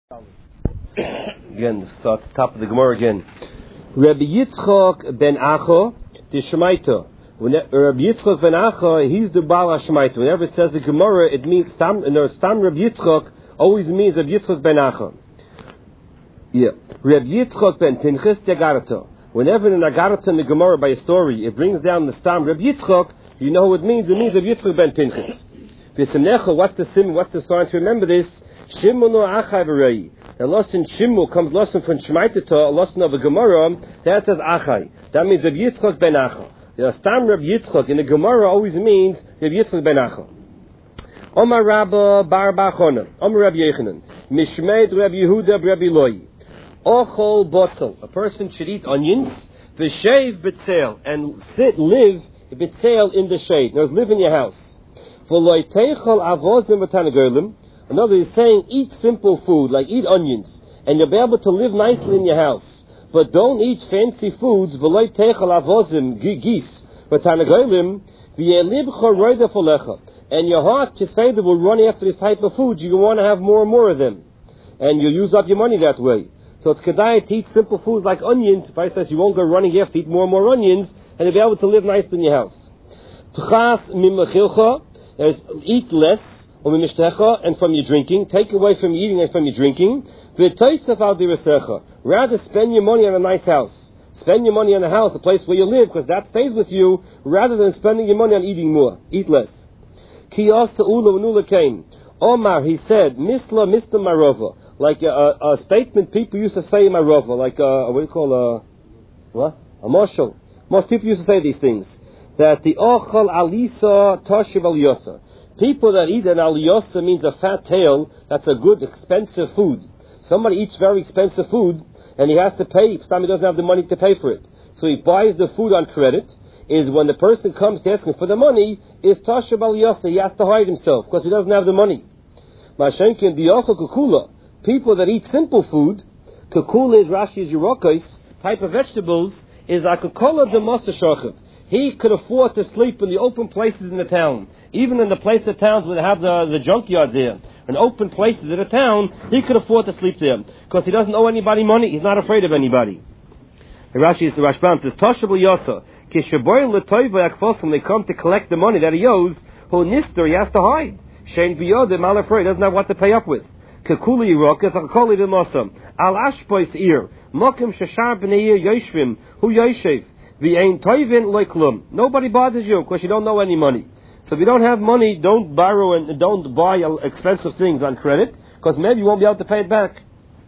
Again, so at the top of the Gemara again. Rabbi Yitzchok ben Acha, the Shemaita. Rabbi Yitzchok ben Acha, he's the Baal HaShemaita. Whenever it says the Gemara, it means Stam Rabbi Yitzchok always means Rabbi Yitzchok ben Acha. Yeah. Rabbi Yitzchok ben Pinchas de Agarata. Whenever in Agarata in the Gemara by a story, it brings down the Stam Rabbi Yitzchok, you know what it means? It means Rabbi Yitzchok ben Pinchas. What's the sign to remember this? Shimonu Achai v'rei. The lesson Shimu comes lesson from Shemaita, a lesson of a Gemara that says Achai. That means Rabbi Yitzchok ben Acha. The Stam Rabbi Yitzchok in the Gemara always means Rabbi Yitzchok ben Acha. Omar Rabba bar Bachona. Omar Rabbi Yechanan. Mishmeid Rabbi Yehuda Rabbi Loi. Ochol botzel. A person should eat onions. V'shev b'tzel. And live b'tzel in the shade. Now live in your house. V'loi teichol avozim v'tanagolim. Another is saying, eat simple food, like eat onions, and you'll be able to live nicely in your house. But don't eat fancy foods, v'loi techel avozim, geese, v'tanagolim, v'yelibcha roida folecha. And your heart, to say that will run after this type of food, you want to have more and more of them. And you'll use up your money that way. So it's kedai to eat simple foods like onions. If I says you won't go running after eat more and more onions, and you'll be able to live nicely in your house. P'chas mimachilcha, eat less, and from your drinking, take away from your eating and from your drinking. Rather spend your money on a nice house. Spend your money on a house, a place where you live, because that stays with you, rather than spending your money on eating more. Eat less. Omar, he said, Misla Marova, like a statement people used to say in Marova, like what do you call a marshal. Most people used to say these things. That the Ochal Alisa Toshiv Al Yosa. People that eat an aliyosah means a fat tail, that's a good, expensive food. Somebody eats very expensive food, and he has to pay, sometimes he doesn't have the money to pay for it. So he buys the food on credit, is when the person comes to ask him for the money, is tashav aliyosah, he has to hide himself, because he doesn't have the money. Mashenkin diyocha kukula, people that eat simple food, kukula is Rashi's Yerokos, type of vegetables, is akakola de mosashachiv. He could afford to sleep in the open places in the town. Even in the place of towns where they have the junkyard there, and open places in the town, he could afford to sleep there. Because he doesn't owe anybody money, he's not afraid of anybody. The Rashbam says, Toshabul Yosa, Kishaboy Latoiva Yakfosim, they come to collect the money that he owes, who Nister, he has to hide. Shane Biyodim, mal afraid, doesn't have what to pay up with. Kekuli Yirokas, Akoli Dimosam, Al Ashpois Ir, Mokim Shashar B'neir Yoshvim, Hu Yoshev, V'ain Toivin Loiklum. Nobody bothers you, because you don't know any money. So if you don't have money, don't borrow and don't buy expensive things on credit, because maybe you won't be able to pay it back.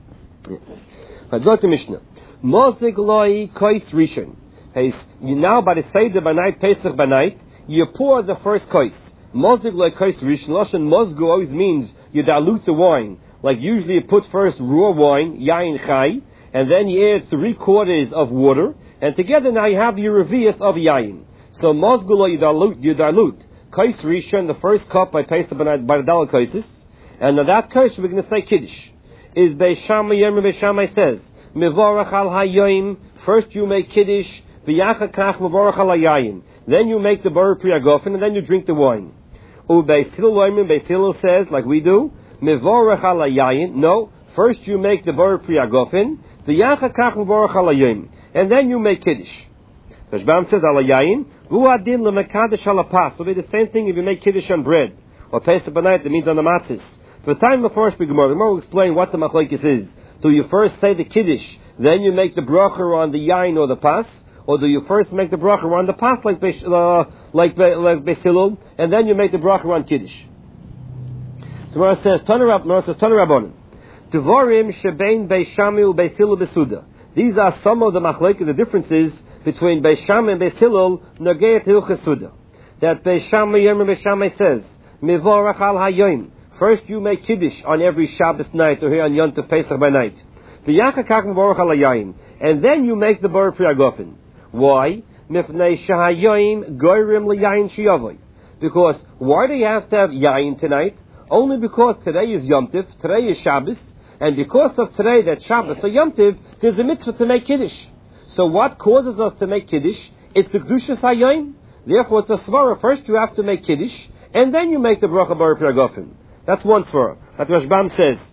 Mishnah. Mosig loi kois rishon. You now by the Seder by night, Pesach by night, you pour the first kois. Mosig loi kois rishon. Lashon mosgu always means you dilute the wine. Like usually you put first raw wine, yain chai, and then you add 3/4 of water, and together now you have your revius of yain. So mosgu loi you dilute. Kais Rishon, the first cup by Pesach by the Dalal Kaisis, and on that kais we're going to say Kiddush. Is Beis Shammai Yom Beis Shammai says, Mevorach al Hayoim, first you make Kiddush, V'yachar kach Mevorach al Hayayin. Then you make the Bar Priyagofen, and then you drink the wine. Beis Hillel says, like we do, Mevorach al Hayayin. No, first you make the Bar Priyagofen, V'yachar kach Mevorach al Hayayin, and then you make Kiddush. Rashbam says, al Hayayin, V'u adin lemekadesh al apas. So it'll be the same thing if you make Kiddush on bread, or Pesach b'nait, that means on the matzahs. For the time of the first Gemara, the Gemara will explain what the machlokes is. Do you first say the Kiddush, then you make the bracha on the yain or the pas, or do you first make the bracha on the pas like Beis Hillel, and then you make the bracha on Kiddush? So Gemara says, Tana Rabbanan, Devarim shebein Beis Shammai u Beis Hillel besuda. These are some of the machlokes, the differences between Beis Shammai and Beis Hillel, Nagayat Hilchos Suda. That Beis Shammai Yom Beis Shammai says, Mevorach al Hayoim. First you make Kiddush on every Shabbos night, or here on Yom Tov Pesach by night. V'yachar kach Mevorach al Hayoim. And then you make the Bar Priyagofen. Why? Mifnei Shahayoim Goyrim L'Yayin Shiyavoy. Because why do you have to have Yayin tonight? Only because today is Yom Tov, today is Shabbos, and because of today that Shabbos or Yom Tov, there's a mitzvah to make Kiddush. So what causes us to make Kiddush? It's the Kedushas Hayoim. Therefore, it's a svara. First you have to make Kiddush, and then you make the Bracha Bar Priyagofen. That's one svara. That Rashbam says.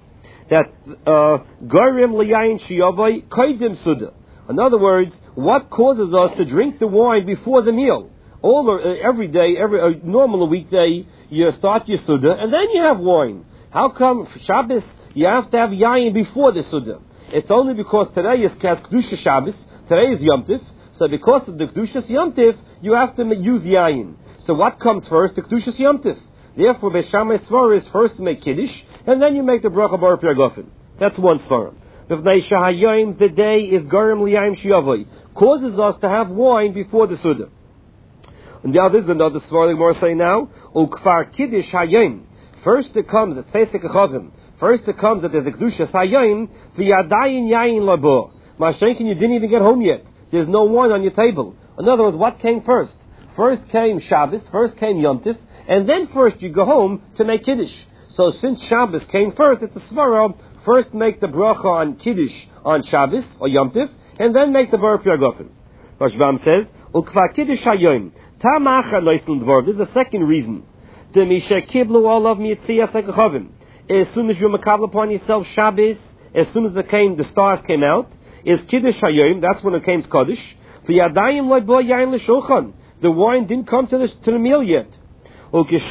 that Gorim Liyayin Shiyavai Kaidim Suda. In other words, what causes us to drink the wine before the meal? Every day, normal weekday, you start your Suda and then you have wine. How come for Shabbos you have to have Yayin before the Suda? It's only because today is Kedusha Shabbos, today is Yom Tif, so because of the Kedushas Yom Tif, you have to use Yayin. So what comes first? The Kedushas Yom Tif. Therefore, Beis Shammai Svara is first to make Kiddush, and then you make the Bracha Bar Piagofen. That's one Svara. The day is Garim Liyayim Shiyavoi, causes us to have wine before the Suda. And the other is another Svara, like more say now, Ukfar Kiddush Hayim. First it comes at Seisek Achavim. First it comes that there's a Kedushas Hayim, V'yadayin Yayin Labo. Mashenkin, you didn't even get home yet. There's no wine on your table. In other words, what came first? First came Shabbos, first came Yom Tif, and then first you go home to make Kiddush. So since Shabbos came first, it's a Svara, first make the bracha on Kiddush on Shabbos, or Yom Tif, and then make the Bar Piagofen. Rashbam says, Ukva Kiddush Hayoim, Tamachar Leisel Dvor. This is the second reason. The Misha Kiblu Olav Mitziyas Ekachavim. As soon as you makabel upon yourself Shabbos, as soon as the stars came out, is Kiddush Hayoim, that's when it came Kaddish. V'yadayim loy bo yayin l'shulchan. The wine didn't come to the meal yet. So just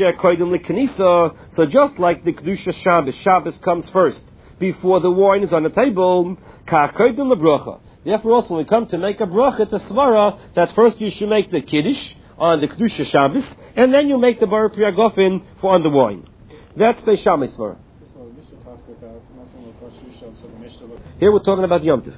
like the Kedusha Shabbos comes first, before the wine is on the table, therefore also when we come to make a bracha, it's a svara, that first you should make the Kiddush on the Kedusha Shabbos, and then you make the Bar Piagofen for on the wine. That's Beis Shammai svara. Here we're talking about Yom Tov.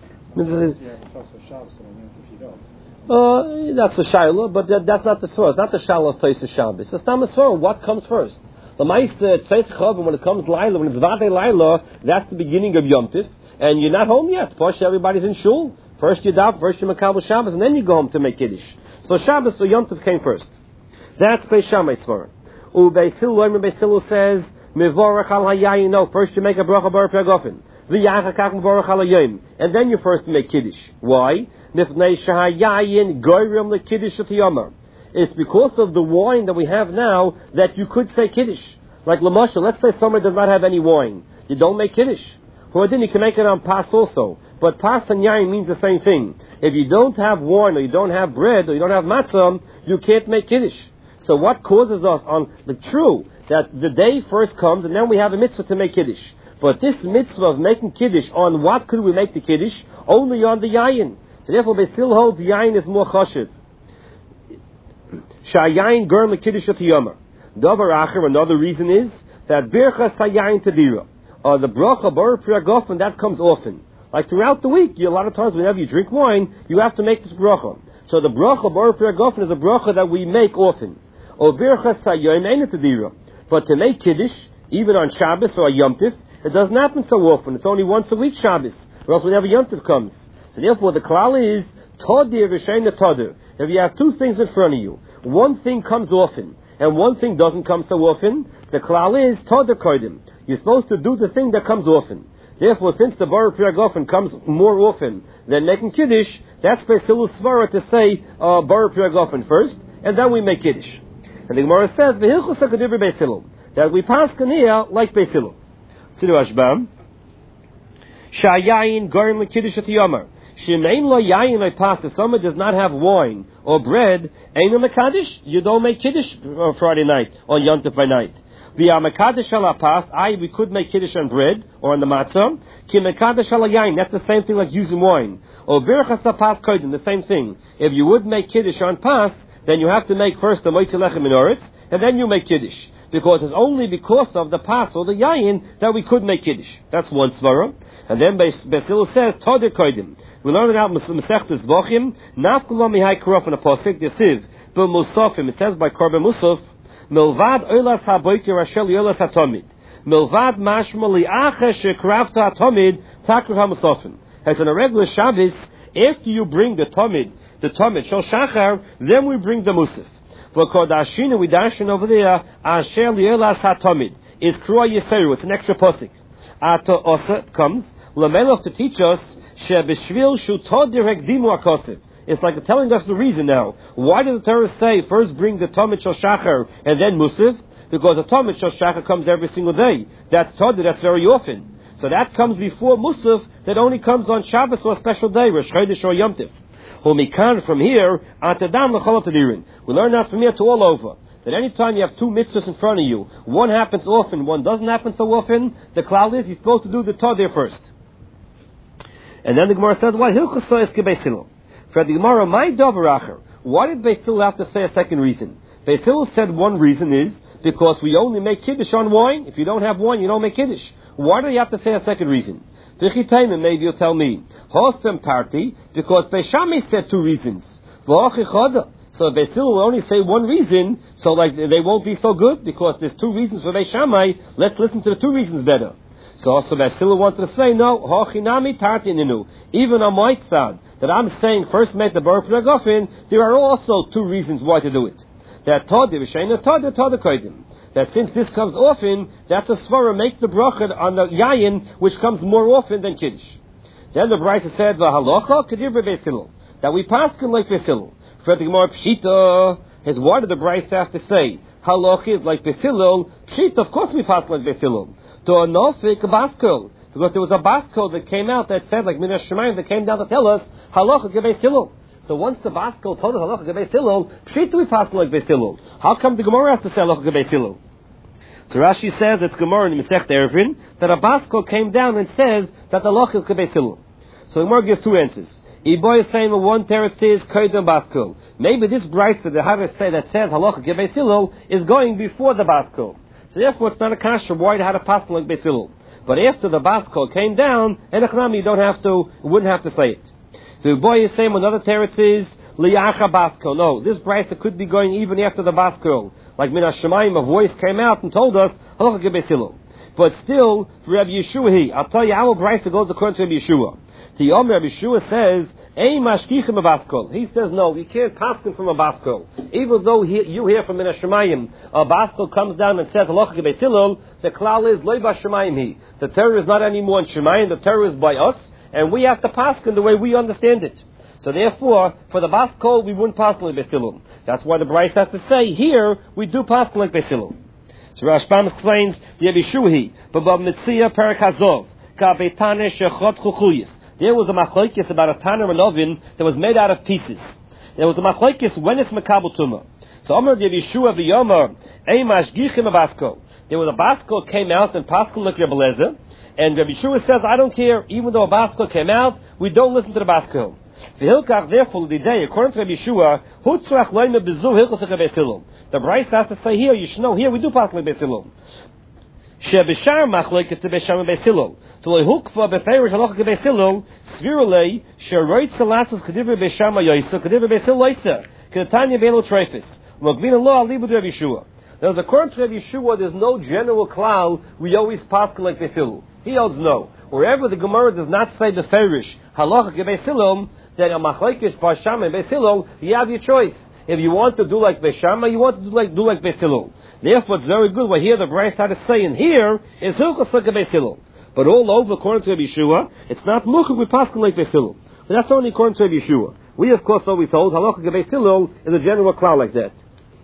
That's the Shiloh, but that's not the Svara. It's not the Shiloh's Taisa Shabbos. It's not the Svara. What comes first? The Meister Tzeit Chavim, when it comes Laila, when it's Vadei Laila, that's the beginning of Yom Tif, and you're not home yet. First, everybody's in Shul. First you daven, first you makabel Shabbos, and then you go home to make Kiddush. So Shabbos or Yom Tif came first. That's Beis Shammai Svara. Beis Hillel says, Mevorach al Hayayin. No, first you make a bracha bar Piagofen. And then you first make Kiddush. Why? It's because of the wine that we have now that you could say Kiddush. Like Lamashal, let's say somebody does not have any wine. You don't make Kiddush. Or then you can make it on Pas also. But Pas and Yain means the same thing. If you don't have wine, or you don't have bread, or you don't have matzah, you can't make Kiddush. So what causes us on the true, that the day first comes and then we have a mitzvah to make Kiddush. But this mitzvah of making Kiddush, on what could we make the Kiddush? Only on the Yayin. So therefore, they still hold the Yayin is more chashiv. Shayayin germ le Kiddush at Yomar. Davar acher, another reason is that birchas hayayin tadira. The bracha bar Piagofen, that comes often. Like throughout the week, a lot of times whenever you drink wine, you have to make this bracha. So the bracha bar Piagofen is a bracha that we make often. Or birchas hayayin ain't tadira. But to make Kiddush, even on Shabbos or Yom Tif, it doesn't happen so often. It's only once a week Shabbos, or else whenever Yom Tov comes. So therefore the klal is Todir v'shein Todir. If you have two things in front of you, one thing comes often, and one thing doesn't come so often, the klal is Todir kodim. You're supposed to do the thing that comes often. Therefore, since the Bar Piagofen comes more often than making Kiddush, that's Beis Hillel Svara to say Bar Piagofen first, and then we make Kiddush. And the Gemara says, V'hilchus HaKadover Beis Hillel, that we pass Kaniyah like Beis Hillel. Sidu Ashbam. Shayayin garim lekiddush at Yomar. Shemein lo yayin lo pasta. Someone does not have wine or bread. Ain't mekadosh. You don't make kiddush on Friday night or Yom Tov by night. Via mekadosh ala pas. We could make kiddush on bread or on the matzah. Ki mekadosh ala yayin. That's the same thing like using wine. Or birchas pas kodim. The same thing. If you would make kiddush on pas, then you have to make first the moitzi lechem minoritz, and then you make kiddush. Because it's only because of the pas or the yayin that we could make Kiddush. That's one svara. And then Beis Hillel says, Todir kodim. We learn it out in Masechtas Vochim, Nafkulam mihai karaf in a posik, Yesiv, Bil Musafim. It says by Korban Musaf, Milvad oilas haboiker ashel yolas hatomid. Milvad mashma li'acha shekrafta hatomid, takru ha-musafim. As in a regular Shabbos, after you bring the tomid shel shachar, then we bring the musaf. For Kodashina, we dashin over there, Asher Lielas HaTomid, is Krua Yiseru, it's an extra posik. Ata Osa comes, Lamelach to teach us, Shebeshvil Shutod Direkdimu HaKosiv. It's like telling us the reason now. Why does the Torah say, first bring the Tomid Shel Shachar, and then Musaf? because the Talmud Shal Shachar comes every single day. That's Todah, that's very often. So that comes before Musaf, that only comes on Shabbos or a special day, Rosh Chodesh or Yom Tov. From here, we learn that from here to all over. That any time you have two mitzvahs in front of you, one happens often, one doesn't happen so often, the cloud is you're supposed to do the Todah first. And then the Gemara says, why Hilchos Sois Beis Hillel? For the Gemara, my Dover Acher. Why did Beis Hillel have to say a second reason? Beis Hillel said one reason is because we only make Kiddush on wine. If you don't have wine, you don't make Kiddush. Why do you have to say a second reason? Maybe you'll tell me. Hosem Tarti, because Beis Shammai said two reasons. So if Beis Hillel will only say one reason, so like they won't be so good, because there's two reasons for Beis Shammai, let's listen to the two reasons better. So Beis Hillel wanted to say, no, Hochinami Tarti Ninu. Even on my side, that I'm saying first make the Baruch Gofen, there are also two reasons why to do it. That since this comes often, that's a svara, make the bracha on the yayin, which comes more often than Kiddush. Then the Brisa said, V'halacha Kedir Beis Hillel, that we paskin like Beis Hillel. For the Gemara Pshita, his word of the Brisa has to say, Halacha is like Beis Hillel, Pshita, of course we paskin like Beis Hillel. To a nofik baskel, because there was a baskel that came out that said, like Minash Shemayim, that came down to tell us, Halacha Beis Hillel. So once the baskel told us Halacha Beis Hillel, Pshita we paskin like Beis Hillel. How come the Gemara has to say Halacha Beis Hillel? So Rashi says, it's Gemara in the Masech Eruvin, that a baskel came down and says that the Halacha is Beis Hillel. So the Gemara gives two answers. Iboy is saying one teretz is Koydem Baskel. Maybe this brisa the Havas say that says Halacha Beis Hillel is going before the Baskel. So therefore it's not a kasha why to have a paskel like Beis Hillel. But after the Baskel came down, Enechnami you wouldn't have to say it. The Iboy is saying another teretz is Liyacha Baskel. No, this brisa could be going even after the Baskel. Like Minash Shemayim, a voice came out and told us Halacha Beis Hillel. But still, Rabbi Yeshua, I'll tell you how a brisa goes according to Rabbi Yeshua. The Omer Rabbi Yeshua says, Ein mashkichim a baskol. He says, no, you can't paskin from a baskol. Even though you hear from Minash Shemayim, a baskol comes down and says, Halacha Beis Hillel, the klal is loy b'Shemayim he. The Torah is not anymore in Shemayim, the Torah is by us, and we have to paskin the way we understand it. So therefore, for the baskol, we wouldn't paskin like Beis Hillel. That's why the Brisa has to say, here, we do paskin like Beis Hillel. So Rashbam explains, the Rabbi Yeshua, B'Bab Mitzia Perak Hazov, Ka'betane Shechot Chuchuyis. There was a machlokes about a tanner and oven that was made out of pieces. There was a machlokes when it's mekabel tumah. So Amar Rabbi Yeshua v'Yomer Ei mashgichim a basko. There was a basko came out and paskel like Rabbi Eliezer, and Rabbi Yeshua says I don't care even though a basko came out we don't listen to the basko. V'hilkach therefore the day according to Rabbi Yeshua hutzrach loyme bezu hilchos Beis Hillel. The Brisa has to say here you should know here we do paskel like Beis Hillel. Shebishar machlokes to Beis Shammai Beis Hillel. To lehukva beferish halacha Beis Hillel svirulei sheroit salasus kediver Beis Shammai yoysa kediver Beis Hillel yoysa kedetanya beilo treifis magvina lo alibu Rabbi Yeshua. There's according to Rabbi Yeshua there's no general klal we always paskel like Beis Hillel. He holds no. Wherever the Gemara does not say beferish halacha Beis Hillel, then a machlokes Beis Shammai Beis Hillel you have your choice. If you want to do like Beis Shammai, you want to do like Beis Hillel. Therefore, it's very good what here the Brisa had to say in here is hilchos like Beis Hillel. But all over, according to Rabbi Yeshua, it's not muchuk with paskin like Beis Hillel. But that's only according to Rabbi Yeshua. We, of course, always hold halacha Beis Hillel is a general cloud like that.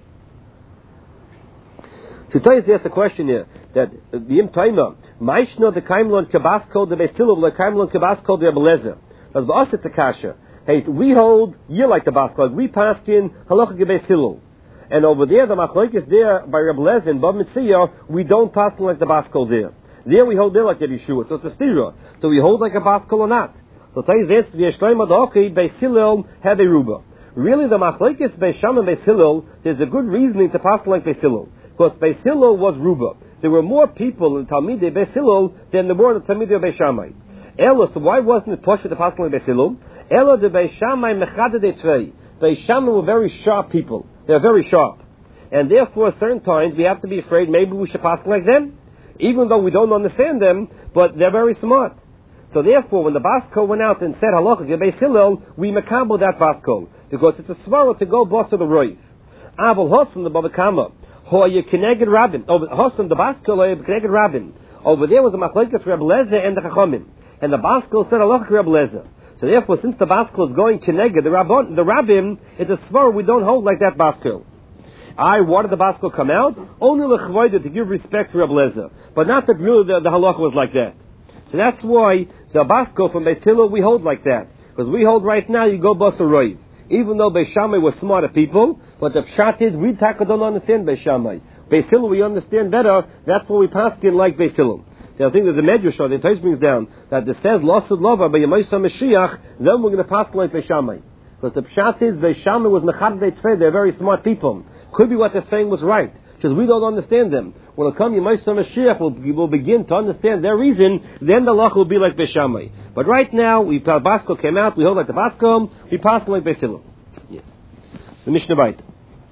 To tell you, there's the question here that the Im Taima, Maishno the Kaimlon Kabasko the Beis Hillel the Kaimlon Kabasko the Rabbi Eliezer. That's the us it's a kasha. Hey, we hold you like the Basko. We paskin halacha Beis Hillel. And over there, the machlokes there by Rabbi Eliezer and Bab Mitzia, we don't paskin like the Basko there. There we hold there like Rabbi Yeshua. So it's a stira. So we hold like a baskel or not. So tell you this, the Yeshleim Adochi, Beis Hillel, have a ruba. Really the machlokes Beis Shammai Beis Hillel, there's a good reasoning to pass like Beis Hillel. Because Beis Hillel was ruba. There were more people in Talmidei Beis Hillel than there were in the Talmidei Beis Shammai. Elo, so why wasn't it pushed to pass like Beis Hillel? Elo the Beis Shammai mechaded etzvei. Beis Shammai were very sharp people. They're very sharp. And therefore, at certain times, we have to be afraid maybe we should pass like them. Even though we don't understand them, but they're very smart. So therefore, when the Basko went out and said halacha Beis Hillel, we makabel that Basko because it's a svara to go boss of the roiv. Abel Hossam the Babakama, hoye keneged Rabbin. Over Hossam the Basko hoye keneged Rabbin. Over there was a machlokes Rabbi Eliezer and the Chachamim, and the Basko said halacha Rabbi Eliezer. So therefore, since the Basko is going keneged the Rabbim, it's a svara we don't hold like that Basko. Why did the Baskel come out? Only l'chvoida, to give respect to Reb Lezer. But not that really the halacha was like that. So that's why the Baskel from Beit Hillel, we hold like that. Because we hold right now, you go Basar Roiv. Even though Beis Shammai was smarter people, but the pshat is, we don't understand Beis Shammai. Beis Hillel we understand better, that's why we pass in like Beis Hillel. I think there's a medrash, the Taish brings down, that it says, Lasud Lava, by Yemaisa Mashiach, then we're going to pass like Beis Shammai. Because the pshat is, Beis Shammai was Mechad Dei, they're very smart people. Could be what they're saying was right, because we don't understand them. When it comes Yemaisa Mashiach, we'll begin to understand their reason, then the Lach will be like Beis Shammai. But right now, Baskel came out, we hold like the Baskel, we pass like Beis Hillel. Yes. The Mishnah Bait.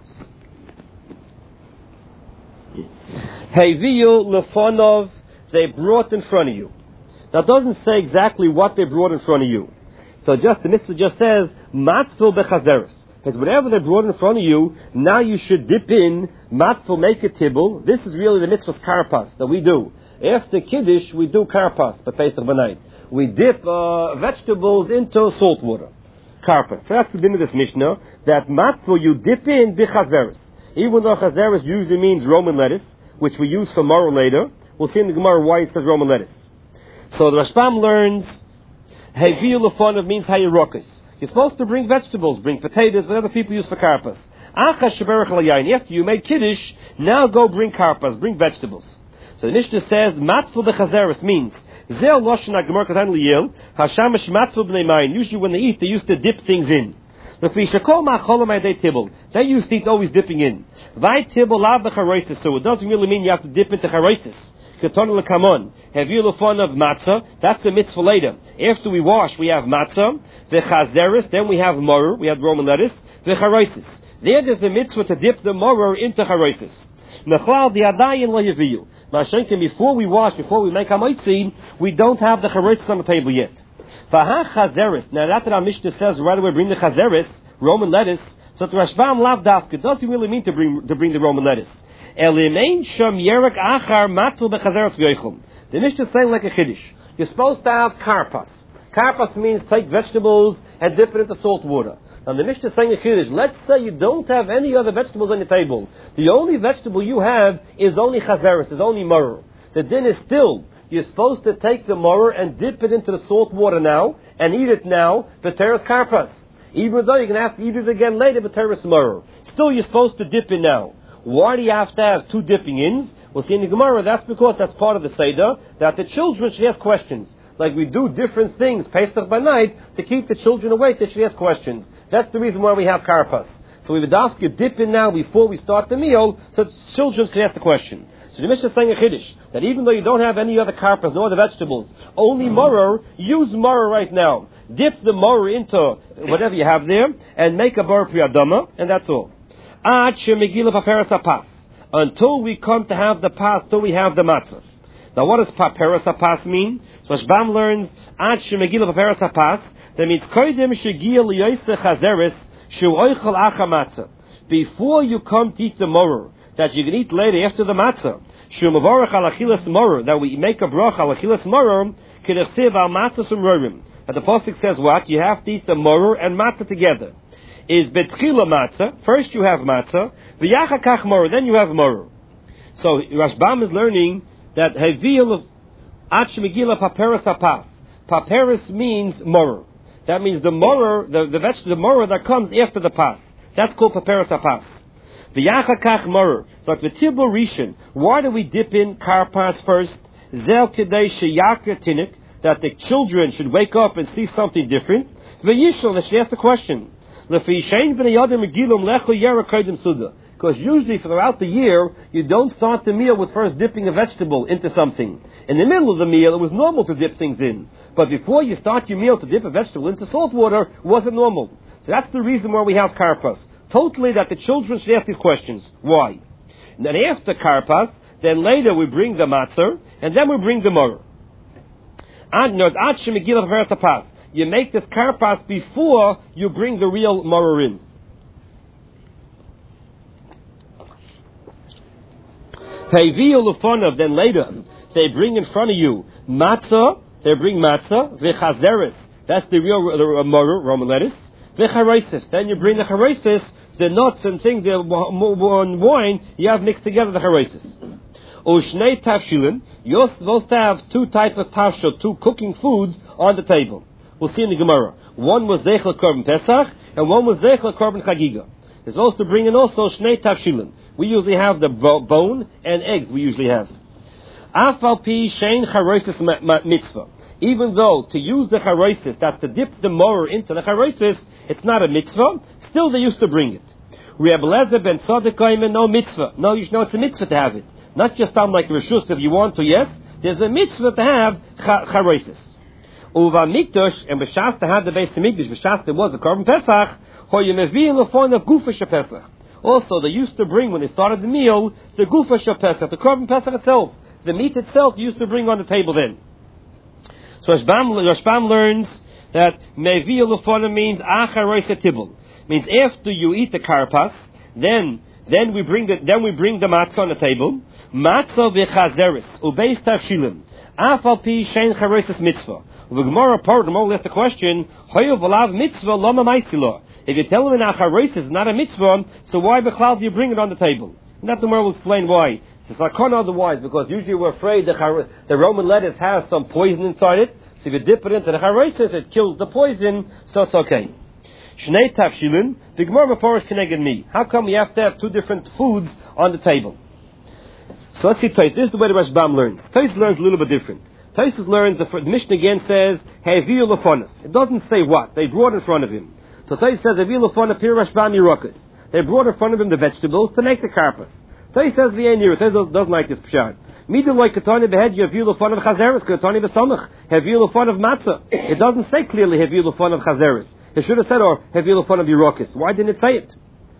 Heviyu lefonov, they brought in front of you. Now it doesn't say exactly what they brought in front of you. So just the mitzvah just says matzvil bechazeres. Because whatever they brought in front of you, now you should dip in matzvil, make a tibble. This is really the mitzvah's karpas that we do. After Kiddush, we do karpas, the Pesach b'night. We dip vegetables into salt water. Karpas. So that's the din of this Mishnah, that matzvil you dip in bechazeres. Even though chazeres usually means Roman lettuce, which we use for maror later, we'll see in the Gemara why it says Roman lettuce. So the Rashbam learns, Heviyu lefonav means hayirokis. You're supposed to bring vegetables, bring potatoes, whatever people use for karpas. After you made Kiddush, now go bring karpas, bring vegetables. So the Mishnah says, matzvul bechazeres means, Zel loshen ha-gemar katan liyel, hashamash matzvul b'nei mayin. Usually when they eat, they used to dip things in. They used to eat always dipping in. So it doesn't really mean you have to dip into charoisis. Keton lekamon. Heviyu lefonav matzah. That's the mitzvah later. After we wash, we have matzah. V'chazeres. Then we have moror. We have Roman lettuce. V'charoisis. There's a mitzvah to dip the moror into charoisis. Nechlal diadayin lo heviyu. Mashenkin, before we wash, before we make hamaitzi, we don't have the charoisis on the table yet. Chazeres. Now that our Mishnah says right away bring the chazeres, Roman lettuce. So the Rashbam lav dafka doesn't really mean to bring the Roman lettuce. Elimein sham yerek achar matul bechazeres v'yochum. The Mishnah is saying like a chiddush. You're supposed to have karpas. Karpas means take vegetables and dip it into salt water. Now the Mishnah is saying a chiddush. Let's say you don't have any other vegetables on your table. The only vegetable you have is only chazeres, is only maror. The din is still, you're supposed to take the moror and dip it into the salt water now and eat it now, b'teres karpas. Even though you're going to have to eat it again later, b'teres moror. Still, you're supposed to dip in now. Why do you have to have two dipping ins? We'll see in the Gemara, that's because that's part of the Seder, that the children should ask questions. Like we do different things, Pesach by night, to keep the children awake, they should ask questions. That's the reason why we have karpas. So we would ask you dip in now before we start the meal, so children can ask the question. So the Mishnah is saying a chiddush, that even though you don't have any other karpas, no other vegetables, only moror, use moror right now. Dip the moror into whatever you have there, and make a bar priyadama, and that's all. Until we come to have the pas, till we have the matzah. Now what does paperas hapas mean? So Shbam learns, Ad shemegila paperas hapas, that means koydem shegia liyoyse chazeres, shu oichel acha matzah. Before you come to eat the moror, that you can eat later after the matzah, shu mavorach al achilas moror, that we make a brach al achilas moror, kedechsev al matzah sum rorim. And the pasuk says what? You have to eat the moror and matzah together. Is betchila matzah. First you have matzah, v'yachakach moror, then you have moror. So Rashbam is learning that hevil ach megila paperas hapas. Paperas means moror. That means the moror, the vegetable, the moror that comes after the pas. That's called paperas hapas. V'yachakach moror. So it's v'tibur rishon. Why do we dip in karpas first? Zel kedei sheyakar tinik, that the children should wake up and see something different. V'yishol, they should ask the question. Because usually throughout the year, you don't start the meal with first dipping a vegetable into something. In the middle of the meal, it was normal to dip things in. But before you start your meal to dip a vegetable into salt water, wasn't normal. So that's the reason why we have karpas. Totally that the children should ask these questions. Why? And then after karpas, then later we bring the matzah, and then we bring the moror. You make this karpas before you bring the real moror in. Then later, they bring in front of you matzah, they bring matzah, v'chazeres, that's the real moror, Roman lettuce, v'charoisis, then you bring the charoisis the nuts and things, the wine, you have mixed together the charosis. Ushnei tafshilin, you're supposed to have two types of tafshil, two cooking foods on the table. We'll see in the Gemara. One was zeichel korban Pesach, and one was zeichel korban Chagiga. You're supposed to bring in also shnei tafshilin. We usually have the bone and eggs. We usually have. Afal pi shein charosis mitzvah. Even though to use the charosis, that's to dip the moror into the charosis, it's not a mitzvah. Still, they used to bring it. Reb Lezer ben Tzaddik no mitzvah. No, you should know it's a mitzvah to have it. Not just sound like reshus if you want to. Yes, there's a mitzvah to have charosis. Uva mikdash and b'shas to have the base of mikdash. B'shas there was a korban Pesach. Hoyemevi lefon of gufa shepesach. Also, they used to bring, when they started the meal, the gufa shepesach, the korban Pesach itself. The meat itself used to bring on the table then. So Rashbam learns that mevi lefon means acharois tibul. Means after you eat the karpas, then we bring the matzah on the table. Matzah v'chazeres ubeis tavshilim. Afal pi shein charosis mitzvah. The Gemara asks the question: Hoyev alav mitzvah lama ma'isilo. If you tell him in acharosis is not a mitzvah, so why b'chlal do you bring it on the table? And that the Gemara will explain why. It's like otherwise, because usually we're afraid the Roman lettuce has some poison inside it. So if you dip it into the charosis, it kills the poison, so it's okay. Shnei tafshilin, the Gemara Meforish keneged me. How come we have to have two different foods on the table? So let's see Tais. This is the way the Rashbam learns. Tais learns a little bit different. Tais learns, the Mishnah again says, Heviyu lefonav. It doesn't say what. They brought in front of him. So Tais says, Heviyu lefonav pir Rashbam yirokas. They brought in front of him the vegetables to make the karpas. Tais says, V'yein yiru. Tais doesn't like this pshat. Midu like katani behed Heviyu lefonav chazeres, katani besamach. Heviyu lefonav matzah. It doesn't say clearly Heviyu lefonav chazeres. It should have said, or Heviyu lefonav yirokas. Why didn't it say it?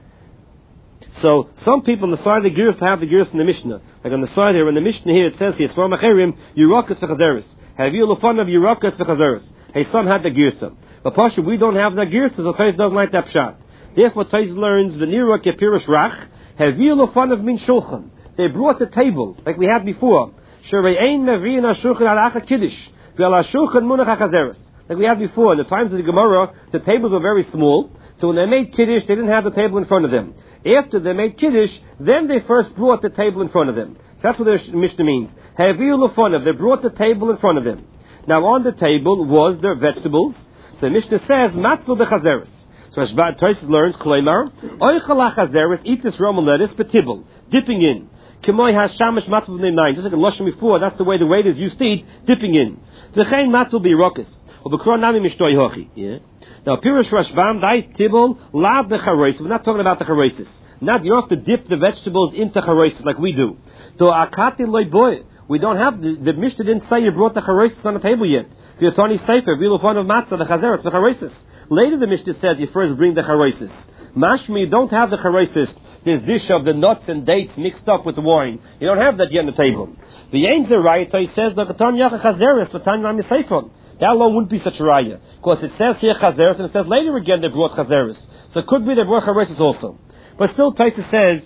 So some people on the side of the Girs have the Girs in the Mishnah. Like on the side here, in the Mishnah here, it says here, Svar Macherim, Yirakas v'chazeres. Heviyu lefonav Yirakas v'chazeres. Hey, some had the Girsa. But Pasha, we don't have the Girsa, so Tais doesn't like that pshat. Therefore, Tais learns, V'nira kepirish rach, Heviyu lefonav min shulchan. They brought the table, like we had before. Shere'ein mevi'in ha-shulchan al-acha kiddush, v'al ha-shulchan munach ha-chazeres. Like we had before, in the times of the Gemara, the tables were very small, so when they made kiddush, they didn't have the table in front of them. After they made kiddush, then they first brought the table in front of them. So that's what the Mishnah means. Heviyu lefonav, they brought the table in front of them. Now on the table was their vegetables. So the Mishnah says, matzu bechazeres. So Tais learns, Kleimar, oichal ha-chazeres, eat this Roman lettuce, betibul, dipping in. K'moi ha-shamash matzu b'nei, just like a Lashon before, that's the way the waiters used to eat, dipping in. V'chein matzu b'yirokas. U'b'kron nami mishtoi hochi. Yeah. Now, Pirush Rashbam, Dai Tibul, Lab the Charosis. We're not talking about the Charosis. Not, you don't have to dip the vegetables into Charosis like we do. So, Akati Loiboy, we don't have, the Mishnah didn't say you brought the Charosis on the table yet. V'yotani Sefer, V'ilufon of Matzah, the Chazeres, the Charosis. Later the Mishnah says you first bring the Charosis. Mashmi, you don't have the Charosis, this dish of the nuts and dates mixed up with the wine. You don't have that yet on the table. The Yain's right, so he says, the Katan Yacha Chazeres, V'tan Nami Sefer. That alone wouldn't be such a raya. Because it says here chazeres, and it says later again they brought chazeres. So it could be they brought chazeres also. But still Taisa says,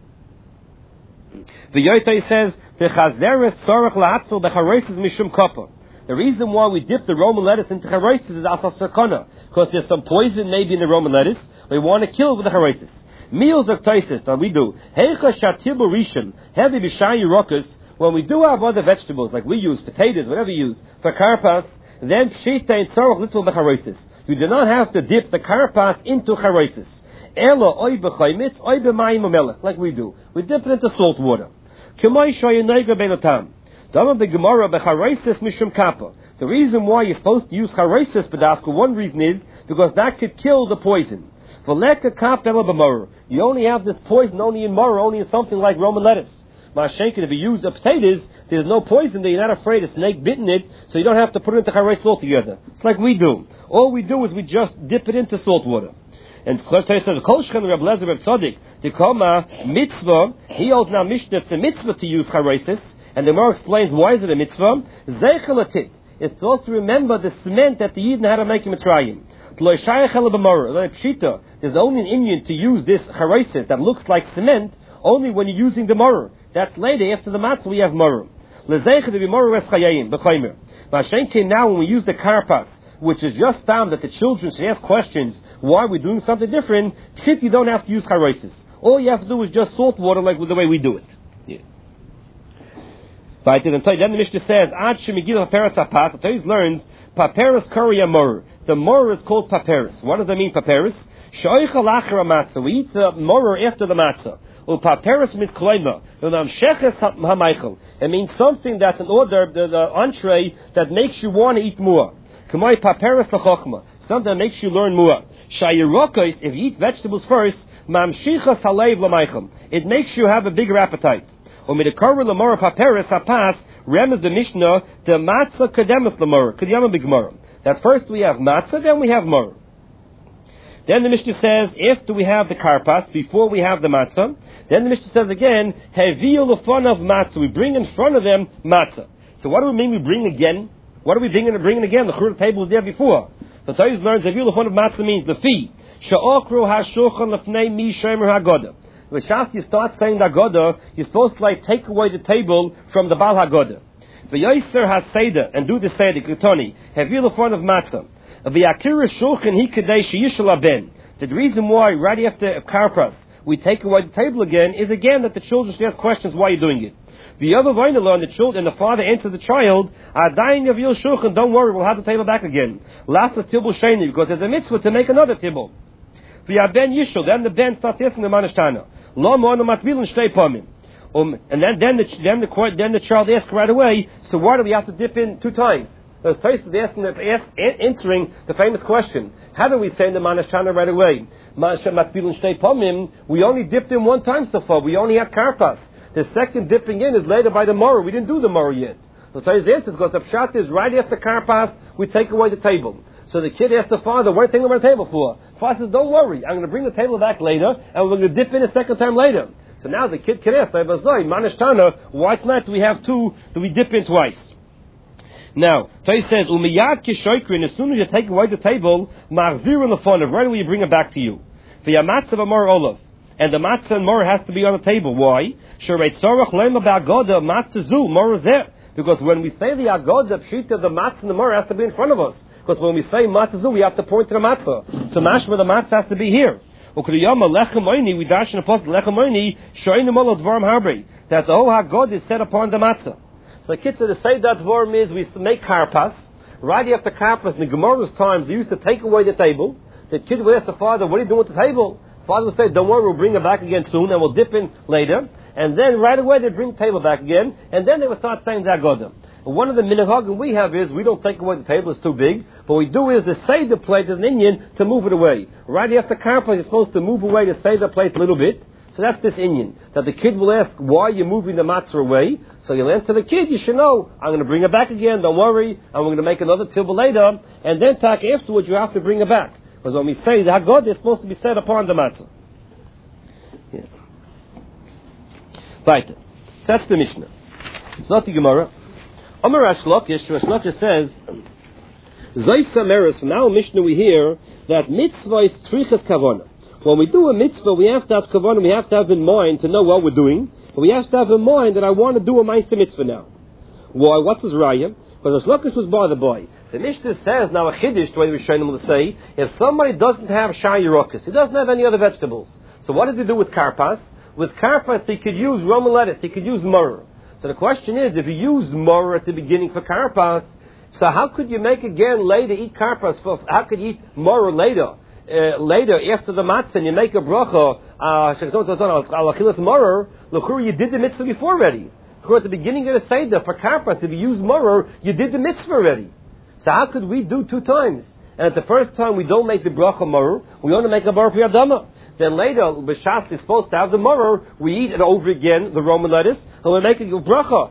the Yotai says, the chazeres tzorach la'atfil becharesis mishum kappa. The reason why we dip the Roman lettuce into charesis is asas sakana. Because there's some poison maybe in the Roman lettuce. We want to kill it with the charesis. Meals of Taisis that we do. Heicha shatibu rishon, heavy b'shai yirokas. When we do have other vegetables, like we use, potatoes, whatever you use, for karpas, then pshita and tzorach little becharosis. You do not have to dip the karpas into charosis. Ela oy b'chaymitz, oy b'mayim u'melech, like we do. We dip it into salt water. K'may shoyinayga benotam. Dama b'gemara b'charosis mishum kappa. The reason why you're supposed to use charosis b'dafka, one reason is because that could kill the poison. V'leka kap ela b'mara. You only have this poison only in mara, only in something like Roman lettuce. Ma'ashenkin, if you use potatoes, there's no poison there. You're not afraid of snake bitten it, so you don't have to put it into charosis altogether. It's like we do. All we do is we just dip it into salt water. And so says, Kol Shchen Reb Lezer Reb Tzaddik, the Koma mitzvah. He holds now Mishnah. It's a mitzvah to use charosis, and the Gemara explains why is it a mitzvah. Zeichelatit. It's supposed to remember the cement that the Yidden had to make in Mitzrayim. There's only an Indian to use this charosis that looks like cement only when you're using the moror. That's later, after the matzah, we have moror. Now, when we use the karpas, which is just found that the children should ask questions, Why are we doing something different? Shit, you don't have to use charoisis. All you have to do is just salt water like with the way we do it. Yeah. Right, then the Mishnah says, Ad shemigil paperas hapas, the Torah learns, paperas kari amor. The mor is called paperas. What does that mean, paperas? Shoichal achar matzah. We eat the mor after the matzah. Upaperas mit kloima. It means something that's an order, the entree that makes you want to eat more. Kamai paperas l'chochma. Something that makes you learn more. Shayirokos, if you eat vegetables first, mamshicha salev l'maycham. It makes you have a bigger appetite. Umidakar l'mora paperas hapas, remes the Mishnah, the matzah kademas l'mora, kadiyama b'gmara. That first we have matzah, then we have mor. Then the Mishnah says, after we have the karpas, before we have the matzah, then the Mishnah says again, hevi'u l'fanav matzah. We bring in front of them matzah. So what do we mean we bring again? What are we bringing again? The church table was there before. So Taiz learns hevi'u l'fanav matzah means the fee. Sha'okru ha'shulchan l'fnei mi shemer ha'goda. When Shas you start saying the Haggadah, you're supposed to take away the table from the Baal Haggadah. V'yoyser ha'seder, and do the seder, ketoni, hevi'u l'fanav matzah. The reason why right after karpas we take away the table again is again that the children should ask questions why you're doing it. The other way to learn, the children, the father answers the child, don't worry, we'll have the table back again. Last tibul sheni, because there's a mitzvah to make another tibul. Ben Yishul, then the Ben starts asking the manishtana. And then the child asks right away, so why do we have to dip in 2 times? So answering the famous question, how do we say in the Manashana right away? We only dipped in 1 time so far. We only had karpas. The second dipping in is later by the morrow. We didn't do the morrow yet. So his answer is because the pshat is right after karpas, we take away the table. So the kid asked the father, what are you taking away the table for? The father says, don't worry, I'm going to bring the table back later, and we're going to dip in a second time later. So now the kid can ask, Manashtana, why tonight do we have 2, do we dip in twice? Now, Torah says, "Umiyad kishoykrin." As soon as you take away the table, ma'azir lefonav. Right away, you bring it back to you. V'yamatzav amor olav, and the matzah and mor has to be on the table. Why? Shereit tzorach lema ba'agoda matzah zu mor zeh. Because when we say the agoda pshita, the matzah and the mor has to be in front of us. Because when we say matzah zu, we have to point to the matzah. So mashma the matzah has to be here. Ukriyama lechem oini. We dash in the post lechem oini shoynim olav dvarim harbrei. That the whole hagod is set upon the matzah. So the kitzur to say that vorm is we make karpas. Right after karpas, in the Gemara's times, they used to take away the table. The kid would ask the father, what are you doing with the table? The father would say, don't worry, we'll bring it back again soon, and we'll dip in later. And then right away they'd bring the table back again, and then they would start saying the Haggadah. One of the minhagim we have is, we don't take away the table, it's too big. What we do is to save the plate as an Indian to move it away. Right after karpas, you're supposed to move away to save the plate a little bit. So that's this Indian. That the kid will ask, why are you moving the matzah away? So you'll answer the kid, you should know, I'm going to bring it back again, don't worry, and we're going to make another tibble later, and then talk afterwards, you have to bring it back. Because when we say the Haggadah is supposed to be set upon the matzah. Yeah. Right. So that's the Mishnah. Zot the Gemara. Amar Ashlokish says, Zaysa Meres, from now Mishnah we hear that mitzvah is trichas kavana. When we do a mitzvah, we have to have kavanah, we have to have in mind to know what we're doing, but we have to have in mind that I want to do a ma'aseh mitzvah now. Why? What's his raya? Because Ashlokish was by the boy. The Mishnah says, now a chiddush, the way we show him to say, if somebody doesn't have shayirokis, he doesn't have any other vegetables, so what does he do with karpas? With karpas, he could use Roman lettuce, he could use murr. So the question is, if you use murr at the beginning for karpas, so how could you make again later eat karpas? How could you eat murr later? Later, after the matzah, and you make a bracha, you did the mitzvah before already. At the beginning of the Seder, for karpas, if you use murr, you did the mitzvah already. So how could we do 2 times? And at the first time, we don't make the bracha murr, we only make a bar for Yadama. Then later, B'Shas is supposed to have the murr, we eat it over again, the Roman lettuce, and we make a bracha.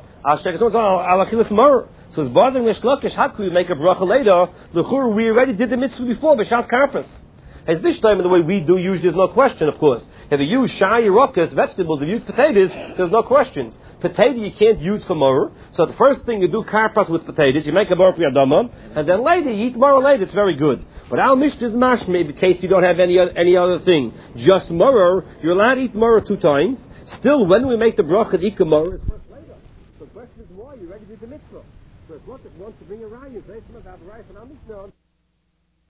So it's bothering Shlokish, how could we make a bracha later? We already did the mitzvah before, B'Shas karpas. As this time, in the way we do, usually there's no question, of course. If you use shayirokis, vegetables, if you use potatoes, there's no questions. Potato you can't use for moror. So the first thing you do karpas with potatoes, you make a bar for yadama, and then later you eat moror later, it's very good. But our mishnah is mashme, in case you don't have any other thing. Just moror, you're allowed to eat moror 2 times. Still, when we make the bracha ikka moror, it's first later. So the question is why? You already did the mitzvah. So it's what it wants to bring a raya, say some of our rice and our mishnah.